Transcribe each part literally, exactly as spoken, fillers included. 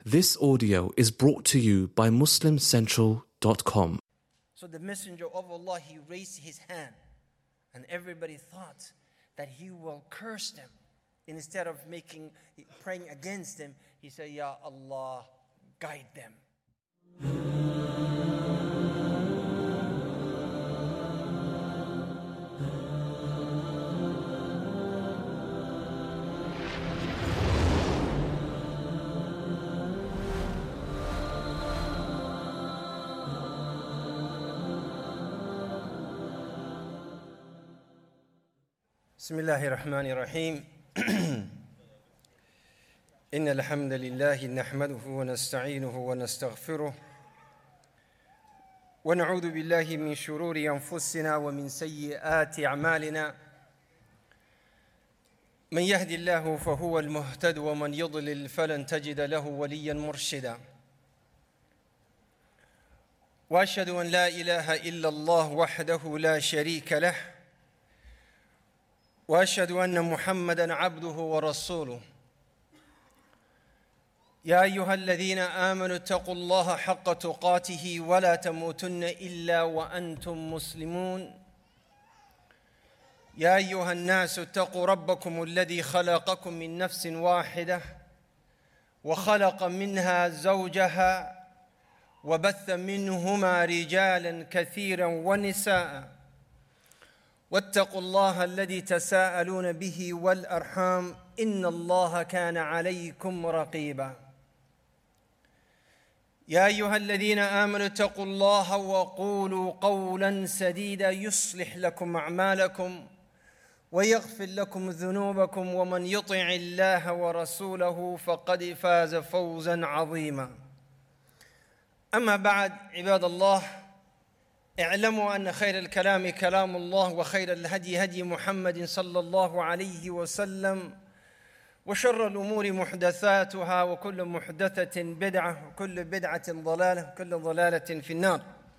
This audio is brought to you by Muslim Central dot com. So the Messenger of Allah, he raised his hand, and everybody thought that he will curse them. Instead of making praying against them, he said, Ya Allah, guide them. بسم الله الرحمن الرحيم إن الحمد لله نحمده ونستعينه ونستغفره ونعوذ بالله من شرور أنفسنا ومن سيئات أعمالنا من يهد الله فهو المهتد ومن يضلل فلن تجد له وليا مرشدا وأشهد أن لا إله إلا الله وحده لا شريك له وأشهد أن محمدًا عبده ورسوله يا أيها الذين آمنوا اتقوا الله حق تقاته ولا تموتن إلا وأنتم مسلمون يا أيها الناس اتقوا ربكم الذي خلقكم من نفس واحدة وخلق منها زوجها وبث منهما رجالا كثيرا ونساء واتقوا الله الذي تساءلون به والأرحام إن الله كان عليكم رقيبا يا أيها الذين آمنوا اتقوا الله وقولوا قولا سديدا يصلح لكم أعمالكم ويغفر لكم ذنوبكم ومن يطع الله ورسوله فقد فاز فوزا عظيما أما بعد عباد الله اعلموا أن خير الكلام كلام الله وخير الهدي هدي محمد صلى الله عليه وسلم وشر الأمور محدثاتها وكل محدثة بدعة وكل بدعة ضلالة وكل ضلالة في النار.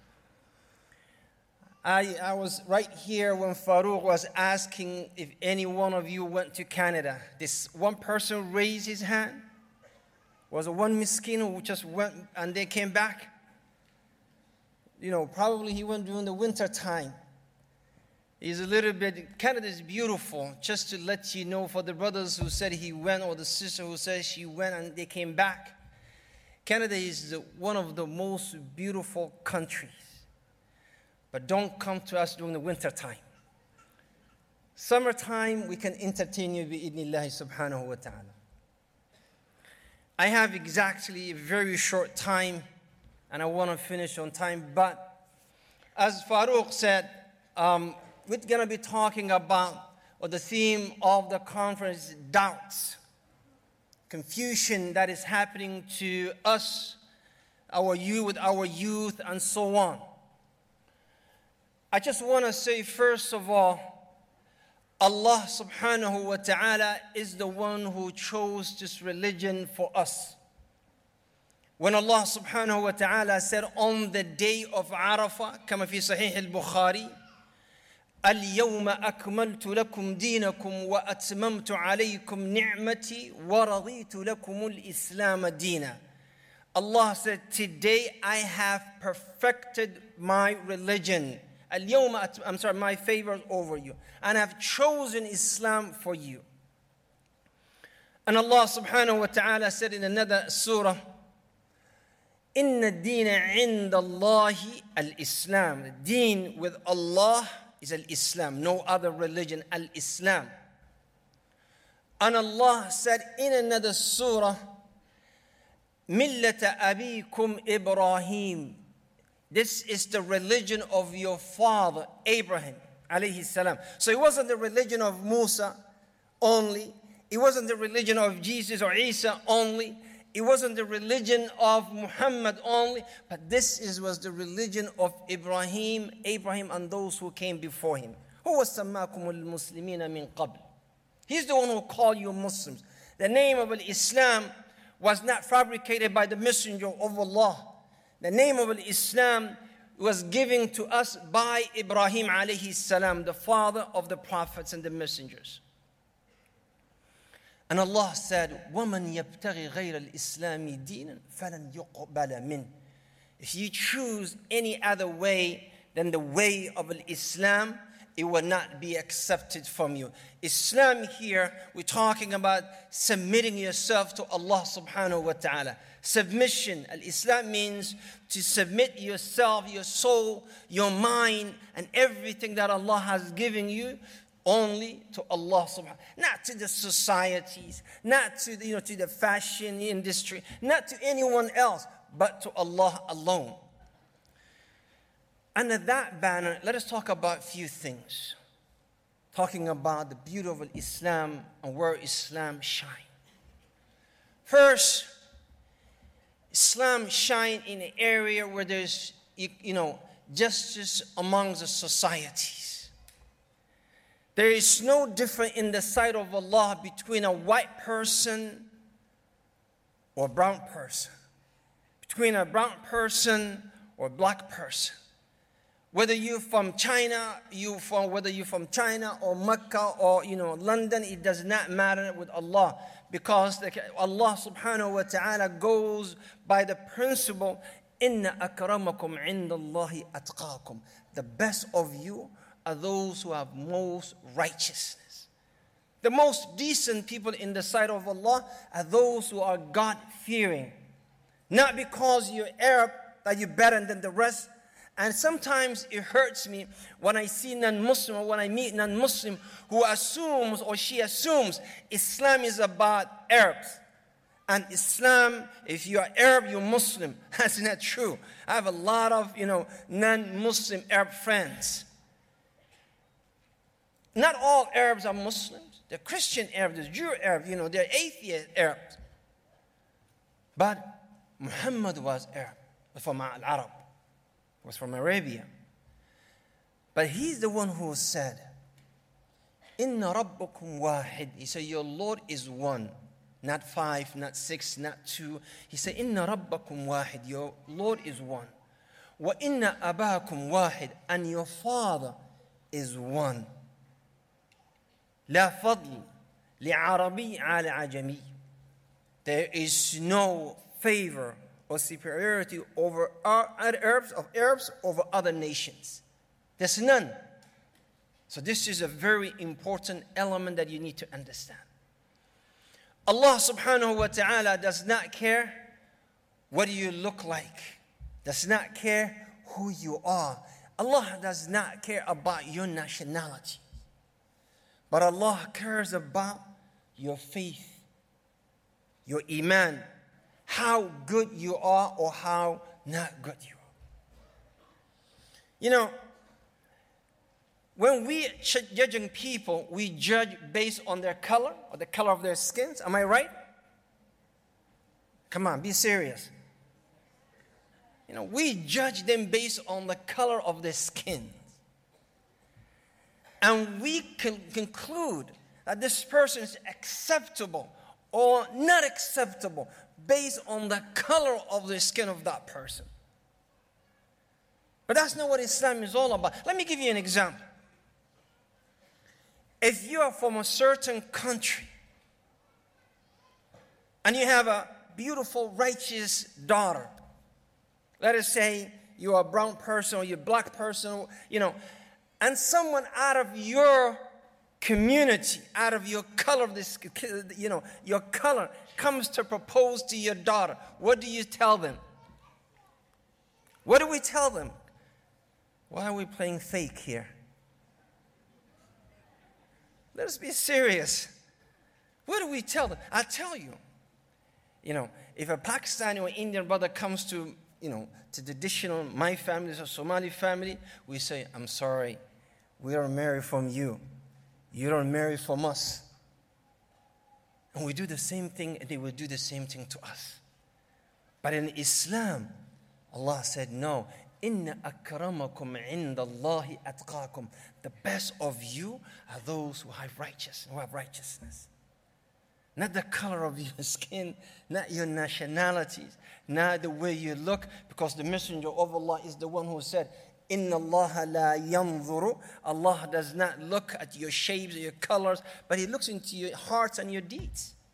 I, I was right here when Farouk was asking if any one of you went to Canada. This one person raised his hand. Was a one miskin who just went and they came back. You know, probably he went during the winter time. He's a little bit, Canada is beautiful, just to let you know, for the brothers who said he went or the sister who said she went and they came back. Canada is the, one of the most beautiful countries. But don't come to us during the winter time. Summertime, we can entertain you bi'idhnillahi subhanahu wa ta'ala. I have exactly a very short time and I want to finish on time, but as Farouk said, um, we're going to be talking about, or the theme of the conference, doubts, confusion that is happening to us, our youth, with our youth, and so on. I just want to say, first of all, Allah subhanahu wa ta'ala is the one who chose this religion for us. When Allah subhanahu wa ta'ala said on the day of Arafah, كما في صحيح البخاري, اليوم أكملت لكم دينكم وأتممت عليكم نعمتي ورضيت لكم الإسلام دينا. Allah said, today I have perfected my religion. اليوم, I'm sorry, my favor over you. And I've chosen Islam for you. And Allah subhanahu wa ta'ala said in another surah, Inna ad-deena 'inda Allahi al-Islam. The deen with Allah is al-Islam, no other religion, al-Islam. And Allah said in another surah, Millata abikum Ibrahim. This is the religion of your father, Abraham, alayhi salam. So it wasn't the religion of Musa only. It wasn't the religion of Jesus or Isa only. It wasn't the religion of Muhammad only, but this is, was the religion of Ibrahim, Abraham, and those who came before him. Who was سَمَّاكُمُ الْمُسْلِمِينَ مِنْ قَبْلِ? He's the one who called you Muslims. The name of Islam was not fabricated by the Messenger of Allah. The name of Islam was given to us by Ibrahim alayhi salam, the father of the prophets and the messengers. And Allah said, وَمَنْ يَبْتَغِي غَيْرَ الْإِسْلَامِ دِينًا فَلَنْ يُقْبَلَ مِنْهُ. If you choose any other way than the way of Islam, it will not be accepted from you. Islam here, we're talking about submitting yourself to Allah subhanahu wa ta'ala. Submission. Al-Islam means to submit yourself, your soul, your mind, and everything that Allah has given you only to Allah subhanahu, not to the societies, not to the, you know, to the fashion industry, not to anyone else, but to Allah alone. Under that banner, let us talk about a few things. Talking about the beauty of Islam and where Islam shines. First, Islam shines in an area where there's, you, you know, justice amongst the societies. There is no difference in the sight of Allah between a white person or a brown person, between a brown person or a black person. Whether you're from China, you from whether you're from China or Mecca or you know London, it does not matter with Allah, because the, Allah subhanahu wa ta'ala goes by the principle, Inna akramakum indallahi atqakum. The best of you are those who have most righteousness. The most decent people in the sight of Allah are those who are God-fearing. Not because you're Arab that you're better than the rest. And sometimes it hurts me when I see non-Muslim or when I meet non-Muslim who assumes or she assumes Islam is about Arabs. And Islam, if you are Arab, you're Muslim. That's not true. I have a lot of, you know, non-Muslim Arab friends. Not all Arabs are Muslims. They're Christian Arabs, they're Jew Arabs, you know, they're atheist Arabs. But Muhammad was Arab, from Al-Arab. Was from Arabia. But he's the one who said, Inna rabbakum wahid. He said, your Lord is one. Not five, not six, not two. He said, Inna rabbakum wahid. Your Lord is one. Wa inna abakum wahid. And your Father is one. La fadl li'arabi ala ajami. There is no favor or superiority over Arabs of Arabs over other nations. There's none. So this is a very important element that you need to understand. Allah subhanahu wa ta'ala does not care what you look like, does not care who you are. Allah does not care about your nationality. But Allah cares about your faith, your iman, how good you are or how not good you are. You know, when we judging people, we judge based on their color or the color of their skins. Am I right? Come on, be serious. You know, we judge them based on the color of their skins. And we can conclude that this person is acceptable or not acceptable based on the color of the skin of that person. But that's not what Islam is all about. Let me give you an example. If you are from a certain country and you have a beautiful, righteous daughter, let us say you're a brown person or you're a black person, you know, and someone out of your community, out of your color, this, you know, your color comes to propose to your daughter, what do you tell them? What do we tell them? Why are we playing fake here? Let us be serious. What do we tell them? I tell you, you know, if a Pakistani or Indian brother comes to, you know, to the traditional, my family is a Somali family, we say, I'm sorry, we don't marry from you. You don't marry from us. And we do the same thing, and they will do the same thing to us. But in Islam, Allah said, no. Inna akramakum indallahi atqakum. The best of you are those who have righteousness, who have righteousness. Not the color of your skin, not your nationalities, not the way you look, because the messenger of Allah is the one who said, Inna Allah la yanzuru. Allah does not look at your shapes or your colors, but He looks into your hearts and your deeds.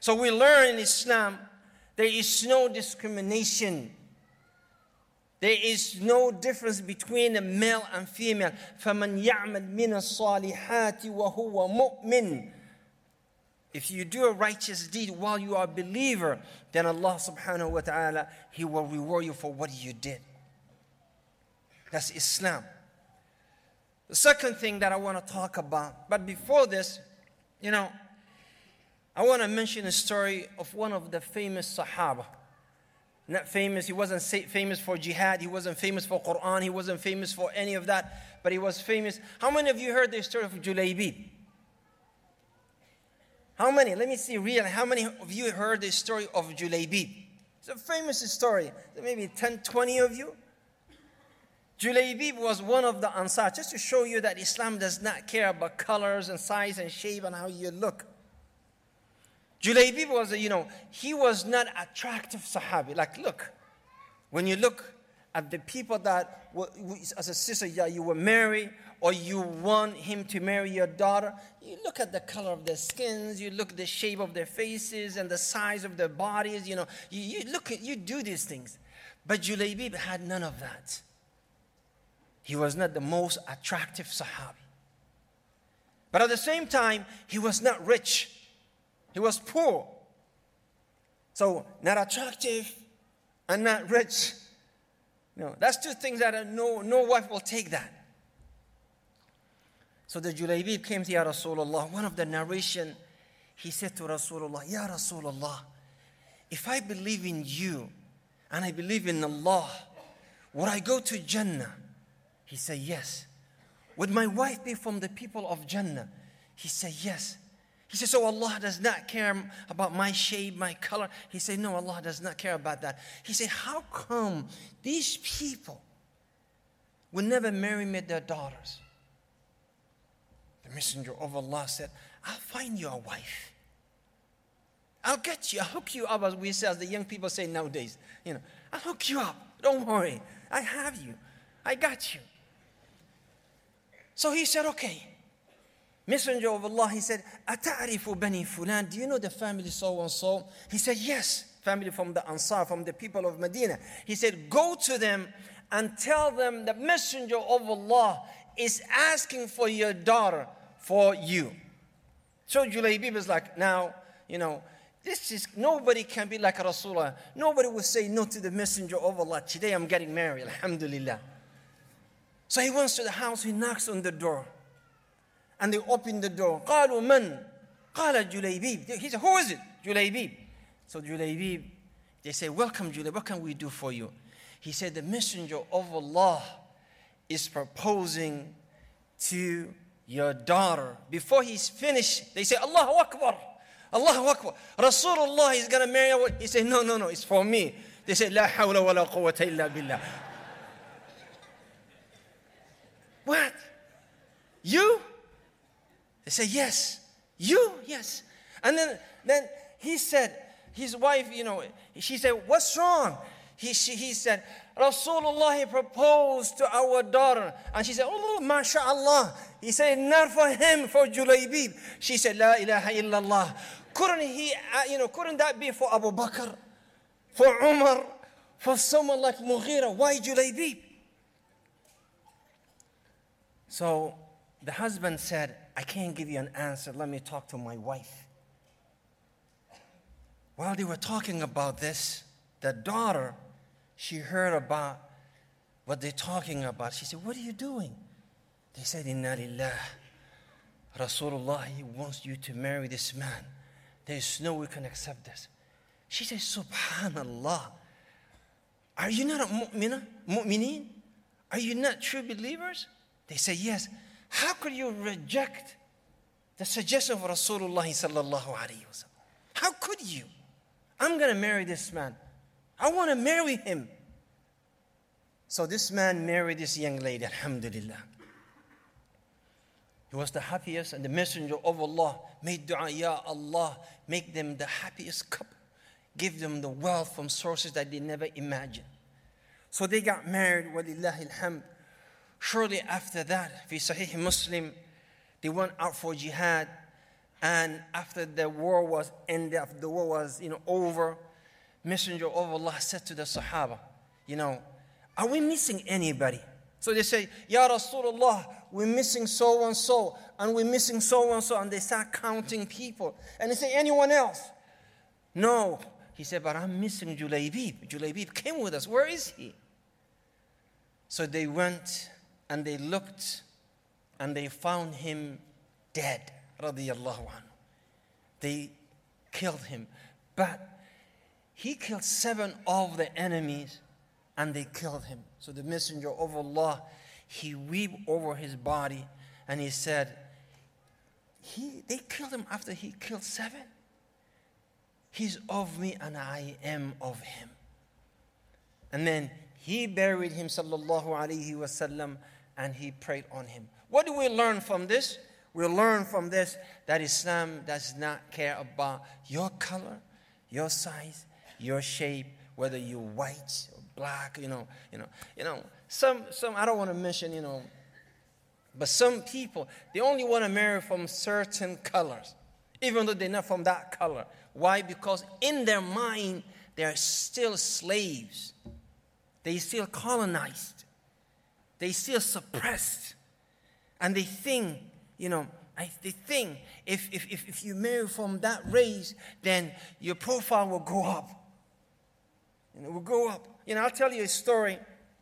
So we learn in Islam, there is no discrimination. There is no difference between a male and female. فَمَنْ يَعْمَلْ مِنَ الصَّالِحَاتِ وَهُوَ مُؤْمِنٌ. If you do a righteous deed while you are a believer, then Allah subhanahu wa ta'ala, He will reward you for what you did. That's Islam. The second thing that I want to talk about, but before this, you know, I want to mention a story of one of the famous Sahaba. Not famous, he wasn't famous for jihad, he wasn't famous for Quran, he wasn't famous for any of that, but he was famous. How many of you heard the story of Julaybib? How many? Let me see, real. How many of you heard the story of Julaybib? It's a famous story. Maybe ten, twenty of you. Julaybib was one of the Ansar, just to show you that Islam does not care about colors and size and shape and how you look. Julaybib was, you know, he was not attractive Sahabi. Like, look, when you look at the people that, as a sister, yeah, you were married, or you want him to marry your daughter, you look at the color of their skins, you look at the shape of their faces and the size of their bodies, you know, you, you look at, you do these things. But Julaybib had none of that. He was not the most attractive Sahabi. But at the same time, he was not rich. He was poor. So, not attractive and not rich. No, that's two things that no, no wife will take that. So the Julaybib came to Ya Rasulullah. One of the narration, he said to Rasulullah, Ya Rasulullah, if I believe in you and I believe in Allah, would I go to Jannah? He said, yes. Would my wife be from the people of Jannah? He said, yes. He said, so Allah does not care about my shape, my color. He said, no, Allah does not care about that. He said, how come these people will never marry me their daughters? The messenger of Allah said, I'll find you a wife. I'll get you, I'll hook you up, as we say, as the young people say nowadays. You know, I'll hook you up. Don't worry. I have you. I got you. So he said, okay. Messenger of Allah, he said, Ata'rifu bani fulan, do you know the family so and so? He said, yes, family from the Ansar, from the people of Medina. He said, go to them and tell them the Messenger of Allah is asking for your daughter for you. So Julaybib is like, now, you know, this is, nobody can be like Rasulullah. Nobody will say no to the Messenger of Allah. Today I'm getting married, alhamdulillah. So he went to the house, he knocks on the door. And they open the door. قالوا من? قال Julaybib. He said, who is it? Julaybib. So Julaybib, they say, welcome Julaybib, what can we do for you? He said, the Messenger of Allah is proposing to your daughter. Before he's finished, they say, Allahu Akbar. Allahu Akbar. Rasulullah is going to marry her. He said, no, no, no, it's for me. They said, La hawla wa la quwwata illa billah. What? You? They say, yes. You? Yes. And then, then he said, his wife, you know, she said, what's wrong? He, she, he said, Rasulullah proposed to our daughter. And she said, oh, mashallah. He said, not for him, for Julaybib. She said, La ilaha illallah. Couldn't he, uh, you know, couldn't that be for Abu Bakr, for Umar, for someone like Mughira? Why Julaybib? So the husband said, I can't give you an answer. Let me talk to my wife. While they were talking about this, the daughter, she heard about what they're talking about. She said, what are you doing? They said, Inna lillah. Rasulullah, he wants you to marry this man. There is no way we can accept this. She said, Subhanallah. Are you not a mu'mina, mu'mineen? Are you not true believers? They say, yes. How could you reject the suggestion of Rasulullah sallallahu alayhi wa sallam? How could you? I'm going to marry this man. I want to marry him. So this man married this young lady, alhamdulillah. He was the happiest, and the Messenger of Allah made dua, Ya Allah, make them the happiest couple. Give them the wealth from sources that they never imagined. So they got married, walillahi alhamd. Shortly after that, fi Sahih Muslim, they went out for jihad. And after the war was ended, after the war was, you know, over, Messenger of Allah said to the Sahaba, you know, are we missing anybody? So they say, Ya Rasulullah, we're missing so and so, and we're missing so and so, and they start counting people. And they say, anyone else? No. He said, but I'm missing Julaybib. Julaybib came with us. Where is he? So they went and they looked and they found him dead. Radiyallahu anhu. They killed him. But he killed seven of the enemies and they killed him. So the Messenger of Allah, he wept over his body and he said, he, they killed him after he killed seven. He's of me and I am of him. And then he buried him, sallallahu alayhi wasallam, and he prayed on him. What do we learn from this? We learn from this that Islam does not care about your color, your size, your shape, whether you're white or black, you know, you know, you know. Some, some I don't want to mention, you know, but some people, they only want to marry from certain colors, even though they're not from that color. Why? Because in their mind, they're still slaves. They still colonized. They still suppressed. And they think, you know, I, they think if, if, if, if you marry from that race, then your profile will go up. You know, will go up. You know, I'll tell you a story.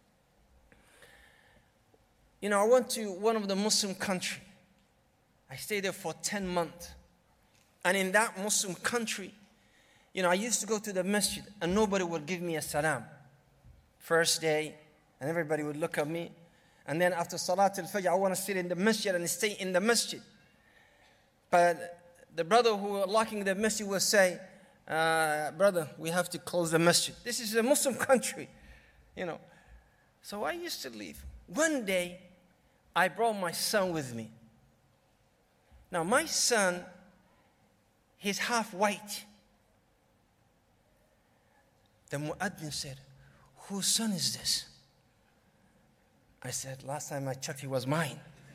You know, I went to one of the Muslim countries. I stayed there for ten months. And in that Muslim country, you know, I used to go to the masjid and nobody would give me a salam. First day, and everybody would look at me. And then after Salat al-Fajr, I want to sit in the masjid and stay in the masjid. But the brother who was locking the masjid would say, uh, brother, we have to close the masjid. This is a Muslim country, you know. So I used to leave. One day, I brought my son with me. Now, my son, he's half white. The muaddin said, whose son is this? I said, last time I checked, he was mine.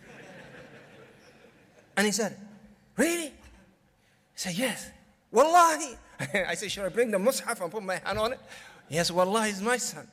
And he said, really? He said, yes. Wallahi. I said, should I bring the mushaf and put my hand on it? Yes, wallahi, he's my son.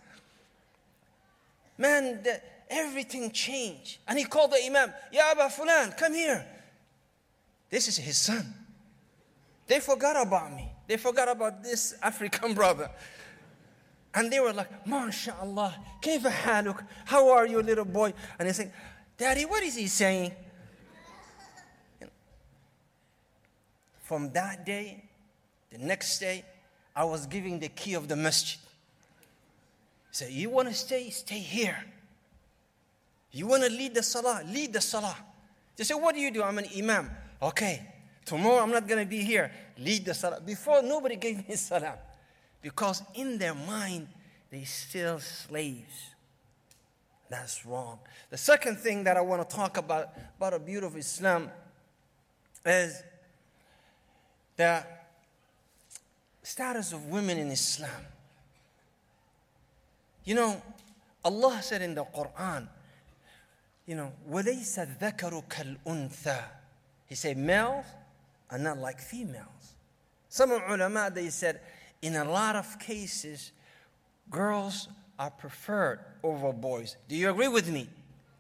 Man, the, everything changed. And he called the imam, Ya Aba Fulan, come here. This is his son. They forgot about me. They forgot about this African brother. And they were like, MashaAllah, kayfa haluk? How are you, little boy? And they saying, Daddy, what is he saying? You know, from that day, the next day, I was giving the key of the masjid. He said, you want to stay? Stay here. You want to lead the salah? Lead the salah. They said, what do you do? I'm an imam. Okay, tomorrow I'm not going to be here. Lead the salah. Before, nobody gave me salam. Because in their mind, they still slaves. That's wrong. The second thing that I want to talk about, about the beauty of Islam, is the status of women in Islam. You know, Allah said in the Quran, you know, وَلَيْسَ الذَّكَرُ كَالْأُنْثَى. He said males are not like females. Some ulama, they said, in a lot of cases, girls are preferred over boys. Do you agree with me?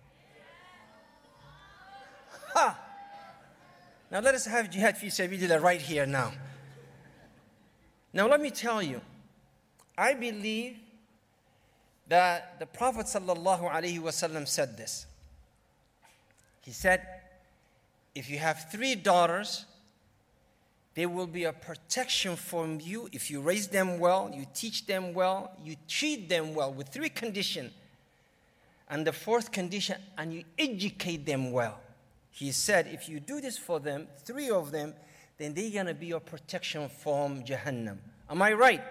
Ha! Now let us have jihad fi sabilillah right here now. Now let me tell you, I believe that the Prophet sallallahu alaihi wasallam said this. He said, if you have three daughters, there will be a protection from you if you raise them well, you teach them well, you treat them well with three conditions. And the fourth condition, and you educate them well. He said, if you do this for them, three of them, then they're going to be your protection from Jahannam. Am I right?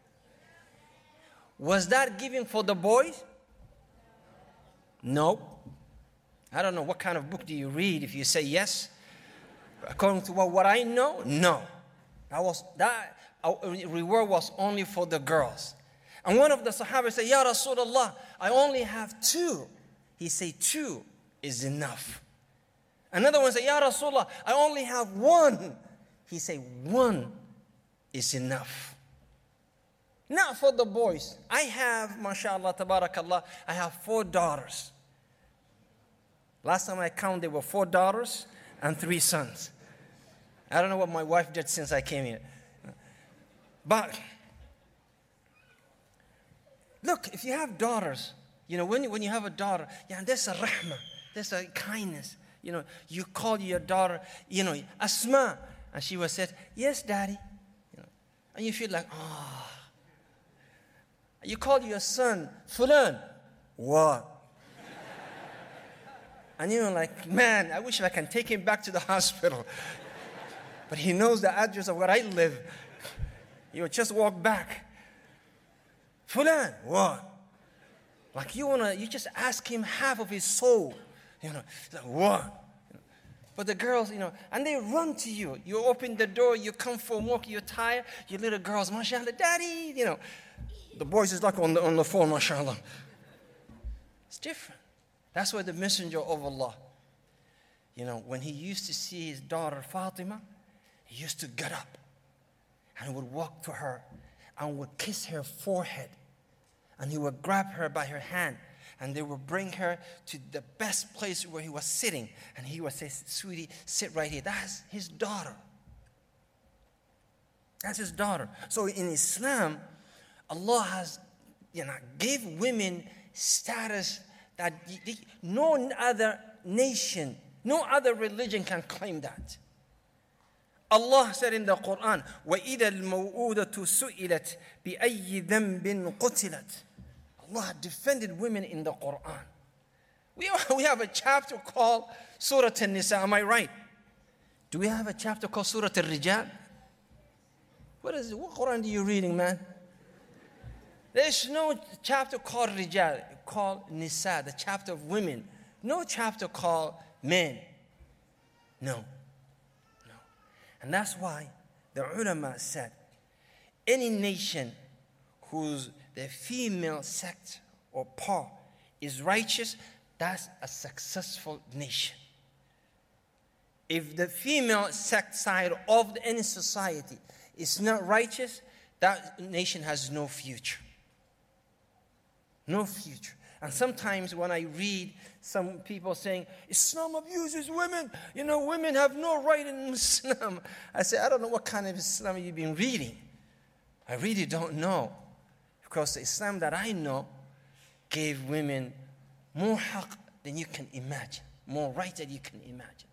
Was that given for the boys? No. I don't know what kind of book do you read if you say yes. According to what, what I know, no. That was that uh, reward was only for the girls. And one of the Sahaba said, Ya Rasulullah, I only have two. He said, two is enough. Another one said, Ya Rasulullah, I only have one. He said, one is enough. Not for the boys. I have, mashallah, tabarakallah, I have four daughters. Last time I counted, there were four daughters and three sons. I don't know what my wife did since I came here. But, look, if you have daughters, you know, when, when you have a daughter, yeah, there's a rahmah, there's a kindness. You know, you call your daughter, you know, Asma, and she will say, yes, daddy. You know, and you feel like, oh. You call your son, Fulan. What? And you're like, man, I wish I can take him back to the hospital. But he knows the address of where I live. You would just walk back. Fulan, what? Like you wanna, you just ask him half of his soul. You know, like, what? But the girls, you know, and they run to you. You open the door, you come for a walk, you're tired. Your little girls, mashallah, daddy, you know. The boys is like on the, on the phone, mashallah. It's different. That's why the messenger of Allah, you know, when he used to see his daughter Fatima, he used to get up and would walk to her and would kiss her forehead. And he would grab her by her hand and they would bring her to the best place where he was sitting. And he would say, sweetie, sit right here. That's his daughter. That's his daughter. So in Islam, Allah has, you know, gave women status that no other nation, no other religion can claim that. Allah said in the Quran, وَإِذَا الْمَوْءُودَةُ سُئِلَتْ بِأَيِّ ذَنْبٍ قُتِلَتْ. Allah defended women in the Quran. We have, we have a chapter called Surah An-Nisa, am I right? Do we have a chapter called Surah Al-Rijal? What is it? What Quran are you reading, man? There's no chapter called Rijal, called Nisa, the chapter of women. No chapter called men. No. No. And that's why the ulama said, any nation whose the female sect or part is righteous, that's a successful nation. If the female sect side of any society is not righteous, that nation has no future. No future. And sometimes when I read some people saying, Islam abuses women, you know, women have no right in Islam. I say, I don't know what kind of Islam you've been reading. I really don't know. Because the Islam that I know gave women more haqq than you can imagine, more right than you can imagine.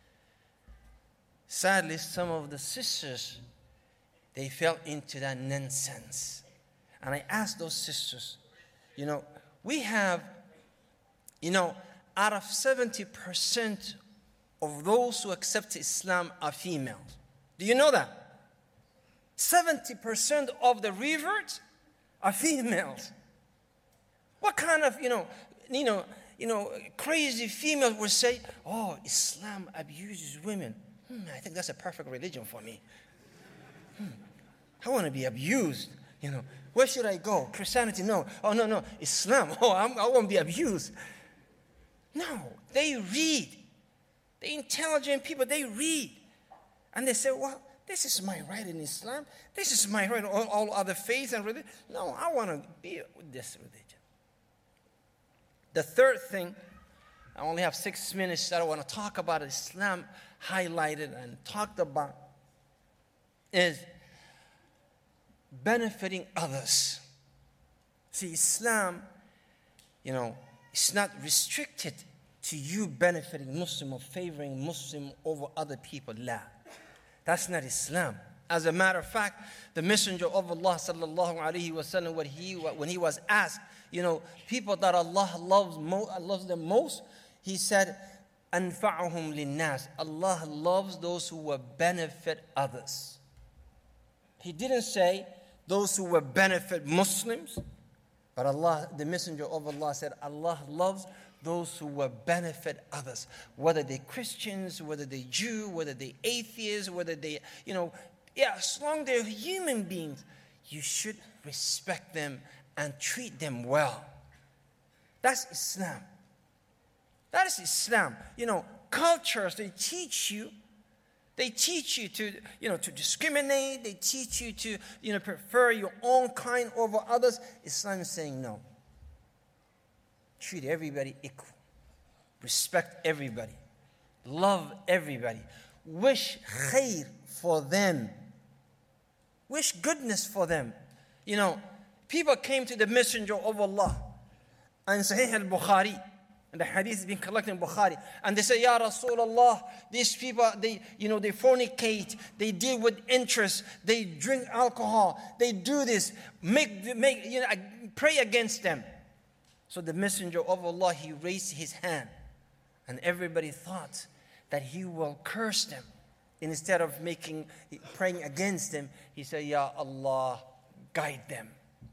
Sadly, some of the sisters, they fell into that nonsense. And I asked those sisters, you know, we have, you know, out of seventy percent of those who accept Islam are females. Do you know that? seventy percent of the reverts are females. What kind of, you know, you know, you know, crazy females would say, oh, Islam abuses women. Hmm, I think that's a perfect religion for me. Hmm, I want to be abused, you know. Where should I go? Christianity? No. Oh, no, no. Islam. Oh, I'm, I won't be abused. No. They read. The intelligent people, they read. And they say, well, this is my right in Islam. This is my right in all, all other faiths and religion. No, I want to be with this religion. The third thing, I only have six minutes that I want to talk about Islam highlighted and talked about is benefiting others. See, Islam, you know, it's not restricted to you benefiting Muslim or favoring Muslim over other people. La. That's not Islam. As a matter of fact, the Messenger of Allah sallallahu alaihi wasallam, when he when he was asked, you know, people that Allah loves mo- loves them most, he said, "Anfa'uhum linnas." Allah loves those who will benefit others. He didn't say those who will benefit Muslims, but Allah, the Messenger of Allah said, Allah loves those who will benefit others, whether they're Christians, whether they're Jew, whether they're atheists, whether they, you know, yeah, as long as they're human beings, you should respect them and treat them well. That's Islam. That is Islam. You know, cultures, they teach you, they teach you to, you know, to discriminate. They teach you to, you know, prefer your own kind over others. Islam is saying no. Treat everybody equal. Respect everybody. Love everybody. Wish khair for them. Wish goodness for them. You know, people came to the Messenger of Allah and Sahih al-Bukhari, and the hadith has been collected in Bukhari, and they say, Ya Rasulullah, these people, they, you know, they fornicate, they deal with interest, they drink alcohol, they do this, make, make, you know, pray against them. So the Messenger of Allah, he raised his hand, and everybody thought that he will curse them. Instead of making, praying against them, he said, Ya Allah, guide them.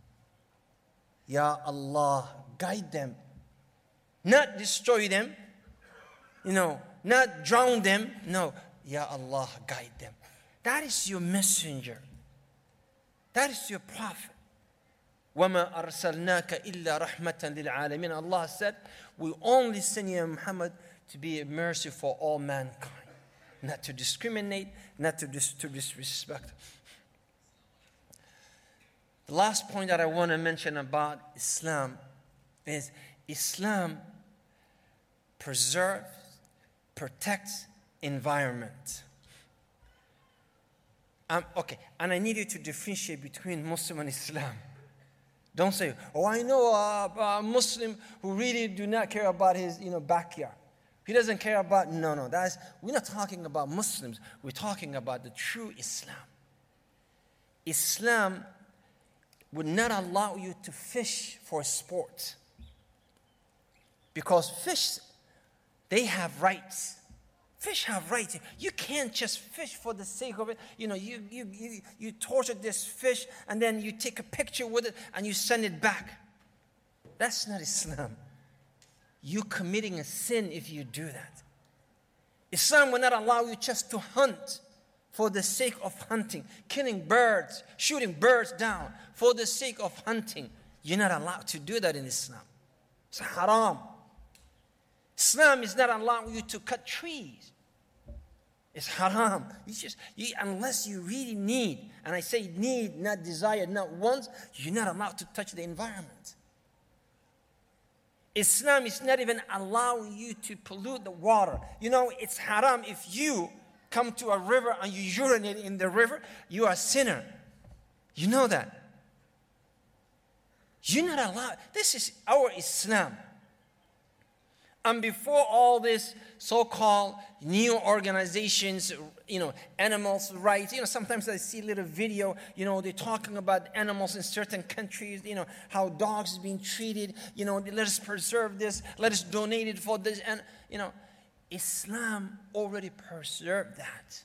Ya Allah, guide them. Not destroy them, you know, not drown them. No, Ya Allah, guide them. That is your messenger. That is your prophet. وَمَا أَرْسَلْنَاكَ إِلَّا رَحْمَةً لِلْعَالَمِينَ. Allah said, we only send you Muhammad to be a mercy for all mankind. Not to discriminate, not to, dis- to disrespect. The last point that I want to mention about Islam is Islam preserves, protects environment. Um, okay, and I need you to differentiate between Muslim and Islam. Don't say, oh, I know a, a Muslim who really do not care about his, you know, backyard. He doesn't care about, no, no, that's, we're not talking about Muslims. We're talking about the true Islam. Islam would not allow you to fish for sport. Because fish, they have rights. Fish have rights. You can't just fish for the sake of it. You know, you, you, you, you torture this fish and then you take a picture with it and you send it back. That's not Islam. You're committing a sin if you do that. Islam will not allow you just to hunt for the sake of hunting, killing birds, shooting birds down for the sake of hunting. You're not allowed to do that in Islam. It's haram. Islam is not allowing you to cut trees. It's haram. You just, you, unless you really need, and I say need, not desire, not wants, you're not allowed to touch the environment. Islam is not even allowing you to pollute the water. You know, it's haram if you come to a river and you urinate in the river, you are a sinner. You know that. You're not allowed. This is our Islam. And before all this so-called new organizations, you know, animals' rights, you know, sometimes I see a little video, you know, they're talking about animals in certain countries, you know, how dogs are being treated, you know, let us preserve this, let us donate it for this, and, you know, Islam already preserved that.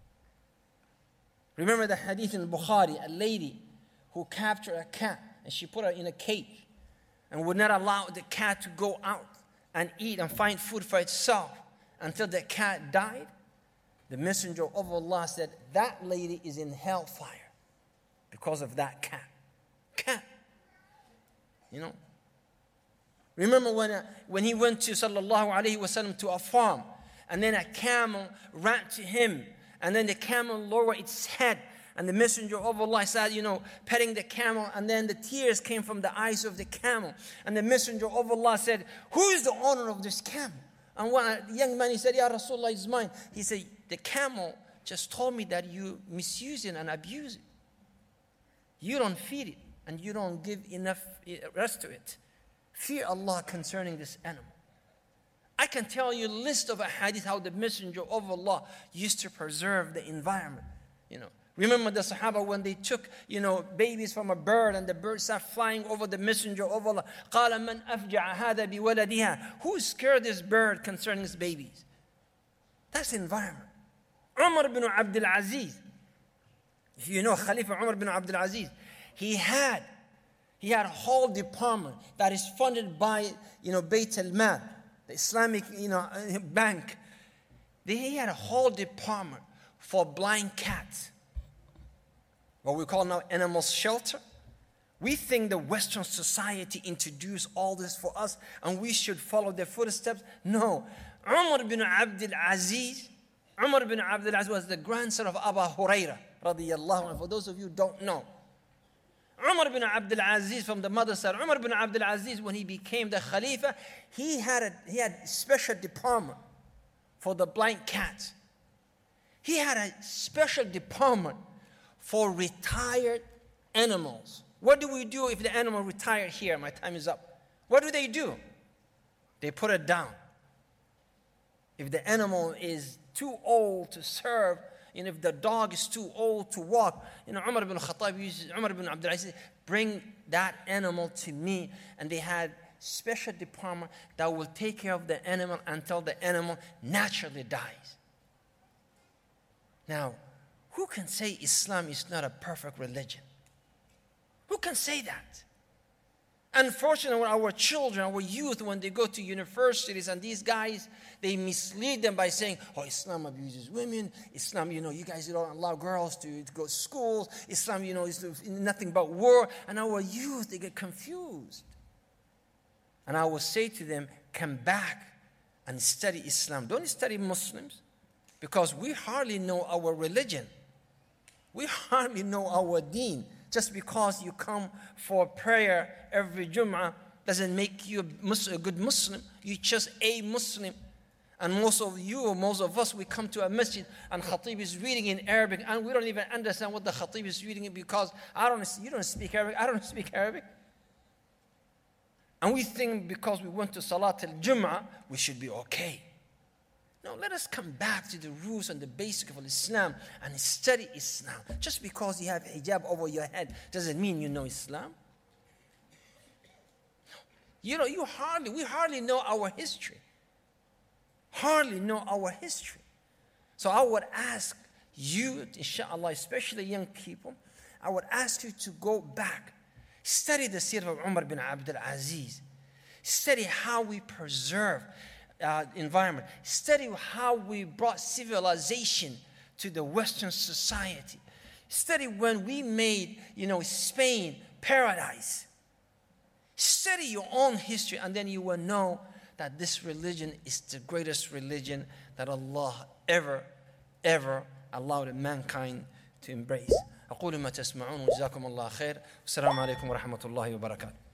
Remember the hadith in Bukhari, a lady who captured a cat, and she put her in a cage, and would not allow the cat to go out and eat and find food for itself until the cat died. The Messenger of Allah said, that lady is in hellfire because of that cat. Cat. You know? Remember when, uh, when he went to sallallahu alayhi wasallam to a farm, and then a camel ran to him, and then the camel lowered its head, and the Messenger of Allah said, you know, petting the camel, and then the tears came from the eyes of the camel. And the Messenger of Allah said, who is the owner of this camel? And one young man, he said, Ya Rasulullah, it's mine. He said, the camel just told me that you misuse it and abuse it. You don't feed it, and you don't give enough rest to it. Fear Allah concerning this animal. I can tell you a list of a hadith how the Messenger of Allah used to preserve the environment, you know. Remember the Sahaba when they took, you know, babies from a bird and the bird started flying over the Messenger of Allah. قَالَ مَنْ أَفْجَعَ هَذَا بِوَلَدِهَا. Who scared this bird concerning his babies? That's the environment. Umar ibn Abdul Aziz. If you know Khalifa Umar ibn Abdul Aziz, he had, he had a whole department that is funded by, you know, Bayt al-Mal, the Islamic, you know, bank. He had a whole department for blind cats. What we call now animal shelter, We think the Western society introduced all this for us and we should follow their footsteps. No. Umar bin Abdul Aziz, Umar bin Abdul Aziz was the grandson of Abu Hurairah, radiyallahu anhu. For those of you who don't know, Umar bin Abdul Aziz from the mother side, Umar bin Abdul Aziz, when he became the Khalifa, he had a he had special department for the blind cats. He had a special department for retired animals. What do we do if the animal retired here? My time is up. What do they do? They put it down. If the animal is too old to serve, and if the dog is too old to walk, you know, Umar ibn Khattab uses, Umar ibn Abdul Aziz, bring that animal to me. And they had special department that will take care of the animal until the animal naturally dies. Now, who can say Islam is not a perfect religion? Who can say that? Unfortunately, our children, our youth, when they go to universities and these guys, they mislead them by saying, oh, Islam abuses women. Islam, you know, you guys don't allow girls to, to go to schools. Islam, you know, is nothing but war. And our youth, they get confused. And I will say to them, come back and study Islam. Don't study Muslims, because we hardly know our religion. We hardly know our deen. Just because you come for prayer every Jum'ah doesn't make you a, Muslim, a good Muslim. You're just a Muslim. And most of you, most of us, we come to a masjid and Khatib is reading in Arabic and we don't even understand what the Khatib is reading because I don't, you don't speak Arabic, I don't speak Arabic. And we think because we went to Salat al-Jum'ah, we should be okay. No, let us come back to the rules and the basics of Islam and study Islam. Just because you have hijab over your head doesn't mean you know Islam. You know, you hardly, we hardly know our history. Hardly know our history. So I would ask you, inshallah, especially young people, I would ask you to go back. Study the seerah of Umar bin Abdul Aziz. Study how we preserve Uh, environment. Study how we brought civilization to the Western society. Study when we made, you know, Spain paradise. Study your own history and then you will know that this religion is the greatest religion that Allah ever, ever allowed mankind to embrace. أقول ما تسمعون وجزاكم الله خير والسلام عليكم ورحمة الله وبركاته.